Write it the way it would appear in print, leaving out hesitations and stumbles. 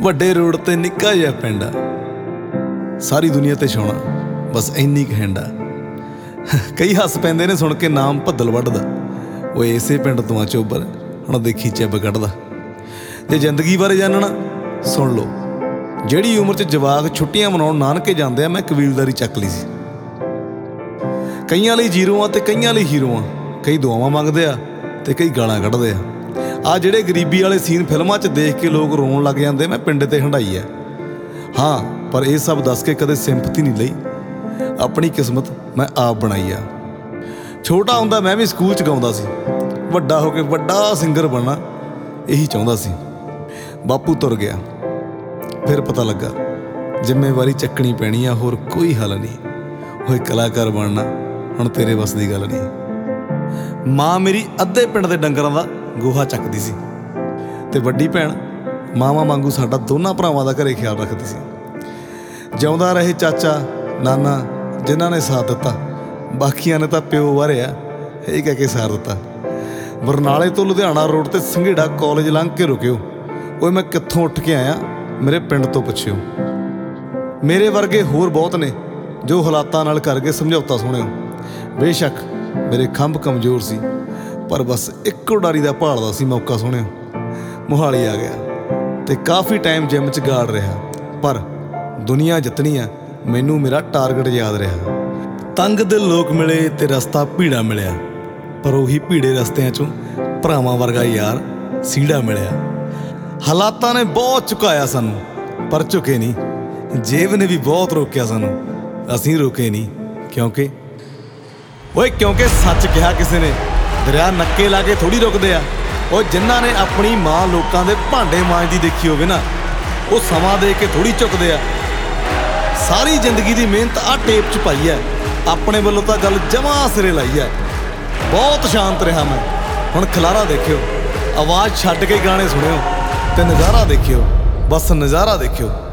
ਵੱਡੇ ਰੋਡ ਤੇ ਨਿੱਕਾ ਜਿਹਾ ਪਿੰਡ ਆ, ਸਾਰੀ ਦੁਨੀਆ ਤੇ ਛਾਉਣਾ ਬਸ ਇੰਨੀ ਕੁ ਹੈਂਡ ਆ। ਕਈ ਹੱਸ ਪੈਂਦੇ ਨੇ ਸੁਣ ਕੇ ਨਾਮ ਭੱਦਲ ਵੱਢਦਾ, ਉਹ ਇਸੇ ਪਿੰਡ ਤੋਂ ਆ ਚੋਬਰ, ਹੁਣ ਦੇਖੀ ਚਿੱਬ ਕੱਢਦਾ। ਜੇ ਜ਼ਿੰਦਗੀ ਬਾਰੇ ਜਾਣਨਾ ਸੁਣ ਲਓ, ਜਿਹੜੀ ਉਮਰ 'ਚ ਜਵਾਕ ਛੁੱਟੀਆਂ ਮਨਾਉਣ ਨਾਨਕੇ ਜਾਂਦੇ ਆ, ਮੈਂ ਕਬੀਲਦਾਰੀ ਚੱਕ ਲਈ ਸੀ। ਕਈਆਂ ਲਈ ਜੀਰੋ ਆ ਤੇ ਕਈਆਂ ਲਈ ਹੀਰੋ ਆ, ਕਈ ਦੁਆਵਾਂ ਮੰਗਦੇ ਆ ਤੇ ਕਈ ਗਾਲਾਂ ਕੱਢਦੇ ਆ। ਆਹ ਜਿਹੜੇ ਗਰੀਬੀ ਵਾਲੇ ਸੀਨ ਫਿਲਮਾਂ 'ਚ ਦੇਖ ਕੇ ਲੋਕ ਰੋਣ ਲੱਗ ਜਾਂਦੇ, ਮੈਂ ਪਿੰਡ ਤੇ ਹੰਢਾਈ ਆ। ਹਾਂ, ਪਰ ਇਹ ਸਭ ਦੱਸ ਕੇ ਕਦੇ ਸਿੰਪਥੀ ਨਹੀਂ ਲਈ, ਆਪਣੀ ਕਿਸਮਤ ਮੈਂ ਆਪ ਬਣਾਈ ਆ। ਛੋਟਾ ਹੁੰਦਾ ਮੈਂ ਵੀ ਸਕੂਲ 'ਚ ਗਾਉਂਦਾ ਸੀ, ਵੱਡਾ ਹੋ ਕੇ ਵੱਡਾ ਸਿੰਗਰ ਬਣਨਾ ਇਹੀ ਚਾਹੁੰਦਾ ਸੀ। ਬਾਪੂ ਤੁਰ ਗਿਆ, ਫਿਰ ਪਤਾ ਲੱਗਾ ਜ਼ਿੰਮੇਵਾਰੀ ਚੱਕਣੀ ਪੈਣੀ ਆ, ਹੋਰ ਕੋਈ ਹੱਲ ਨਹੀਂ। ਹੋਏ ਕਲਾਕਾਰ ਬਣਨਾ ਹੁਣ ਤੇਰੇ ਵੱਸ ਦੀ ਗੱਲ ਨਹੀਂ। ਮਾਂ ਮੇਰੀ ਅੱਧੇ ਪਿੰਡ ਦੇ ਡੰਗਰਾਂ ਦਾ ਗੋਹਾ ਚੱਕਦੀ ਸੀ ਤੇ ਵੱਡੀ ਭੈਣ ਮਾਵਾਂ ਵਾਂਗੂ ਸਾਡਾ ਦੋਨਾਂ ਭਰਾਵਾਂ ਦਾ ਘਰੇ ਖਿਆਲ ਰੱਖਦੀ ਸੀ। ਜਿਉਂਦਾ ਰਹੇ ਚਾਚਾ ਨਾਨਾ, ਜਿਨ੍ਹਾਂ ਨੇ ਸਾਥ ਦਿੱਤਾ, ਬਾਕੀਆਂ ਨੇ ਤਾਂ ਪਿਓ ਵਾਰਿਆ ਇਹ ਕਹਿ ਕੇ ਸਾਰ ਦਿੱਤਾ। ਬਰਨਾਲੇ ਤੋਂ ਲੁਧਿਆਣਾ ਰੋਡ ਤੇ ਸੰਘੇੜਾ ਕਾਲਜ ਲੰਘ ਕੇ ਰੁਕਿਓ, ਓਏ ਮੈਂ ਕਿੱਥੋਂ ਉੱਠ ਕੇ ਆਇਆ ਮੇਰੇ ਪਿੰਡ ਤੋਂ ਪੁੱਛਿਓ। ਮੇਰੇ ਵਰਗੇ ਹੋਰ ਬਹੁਤ ਨੇ ਜੋ ਹਾਲਾਤਾਂ ਨਾਲ ਕਰਕੇ ਸਮਝੌਤਾ ਸੁਣਿਓ। ਬੇਸ਼ੱਕ ਮੇਰੇ ਖੰਭ ਕਮਜ਼ੋਰ ਸੀ, ਪਰ ਬਸ ਇੱਕੋ ਡਾਰੀ ਦਾ ਭਾਲਦਾ ਸੀ ਮੌਕਾ ਸੁਣਿਓ। ਮੋਹਾਲੀ ਆ ਗਿਆ ਤੇ ਕਾਫੀ ਟਾਈਮ ਜਿੰਮ 'ਚ ਗਾੜ ਰਿਹਾ, ਪਰ ਦੁਨੀਆ ਜਿੱਤਣੀ ਆ ਮੈਨੂੰ ਮੇਰਾ ਟਾਰਗੇਟ ਯਾਦ ਰਿਹਾ। ਤੰਗ ਦਿਲ ਲੋਕ ਮਿਲੇ ਤੇ ਰਸਤਾ ਭੀੜਾ ਮਿਲਿਆ, ਪਰ ਉਹੀ ਭੀੜੇ ਰਸਤਿਆਂ 'ਚੋਂ ਭਰਾਵਾਂ ਵਰਗਾ ਯਾਰ ਸੀੜਾ ਮਿਲਿਆ। ਹਾਲਾਤਾਂ ਨੇ ਬਹੁਤ ਝੁਕਾਇਆ ਸਾਨੂੰ, ਪਰ ਝੁਕੇ ਨਹੀਂ। ਜੇਬ ਨੇ ਵੀ ਬਹੁਤ ਰੋਕਿਆ ਸਾਨੂੰ, ਅਸੀਂ ਰੁਕੇ ਨਹੀਂ। ਕਿਉਂਕਿ ਸੱਚ ਕਿਹਾ ਕਿਸੇ ਨੇ, ਦਰਿਆ ਨੱਕੇ ਲਾ ਕੇ ਥੋੜ੍ਹੀ ਰੁਕਦੇ ਆ। ਉਹ ਜਿਨ੍ਹਾਂ ਨੇ ਆਪਣੀ ਮਾਂ ਲੋਕਾਂ ਦੇ ਭਾਂਡੇ ਮਾਂਜਦੀ ਦੇਖੀ ਹੋਵੇ ਨਾ, ਉਹ ਸਮਾਂ ਦੇ ਕੇ ਥੋੜ੍ਹੀ ਝੁਕਦੇ ਆ। ਸਾਰੀ ਜ਼ਿੰਦਗੀ ਦੀ ਮਿਹਨਤ ਆਹ ਟੇਪ 'ਚ ਪਾਈ ਹੈ, ਆਪਣੇ ਵੱਲੋਂ ਤਾਂ ਗੱਲ ਜਮਾਂ ਸਿਰੇ ਲਾਈ ਹੈ। ਬਹੁਤ ਸ਼ਾਂਤ ਰਿਹਾ ਮੈਂ, ਹੁਣ ਖਲਾਰਾ ਦੇਖਿਓ। ਆਵਾਜ਼ ਛੱਡ ਕੇ ਗਾਣੇ ਸੁਣਿਓ ਤੇ ਨਜ਼ਾਰਾ ਦੇਖਿਓ, ਬਸ ਨਜ਼ਾਰਾ ਦੇਖਿਓ।